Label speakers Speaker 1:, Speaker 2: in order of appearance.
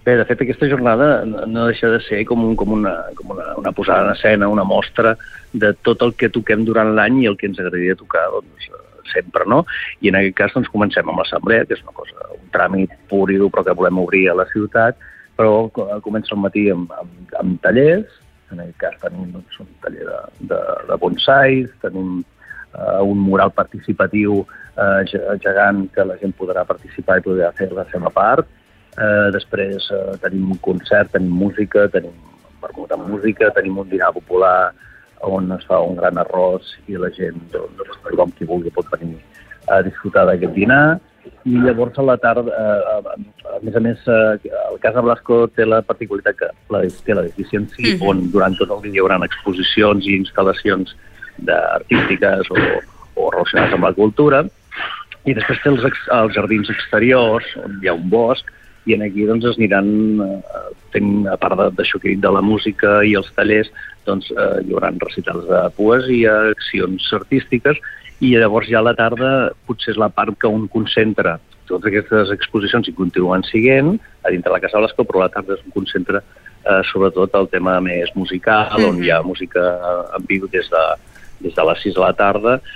Speaker 1: Bé, de fet, aquesta jornada no deixa de ser com una posada en escena, una mostra de tot el que toquem durant l'any i el que ens agradaria tocar sempre, no? I en aquest cas doncs, comencem amb l'assemblea, que és una cosa, un tràmit pur i dur, però que volem obrir a la ciutat, però comença al matí amb tallers. En aquest cas tenim un taller de bonsais, tenim un mural participatiu gegant que la gent podrà participar i podrà fer la seva part. Després tenim un concert, tenim música, tenim vermut amb música, tenim un dinar popular on es fa un gran arròs i la gent, tothom qui vulgui pot venir a disfrutar d'aquest dinar. I llavors a la tarda, a més, el Casa Blasco té la particularitat que té l'edifici en si, on durant tot el dia hi haurà exposicions i instal·lacions artístiques o relacionades amb la cultura. I després té els jardins exteriors, on hi ha un bosc, i aquí doncs, es aniran, a part d'això que he dit de la música i els tallers, doncs, hi haurà recitals de poesia, accions artístiques, i llavors ja a la tarda potser és la part que un concentra totes aquestes exposicions i continuen siguent a dintre la Casa Blasco, però a la tarda es concentra sobretot el tema més musical, on hi ha música en viu des de les 6 de la tarda,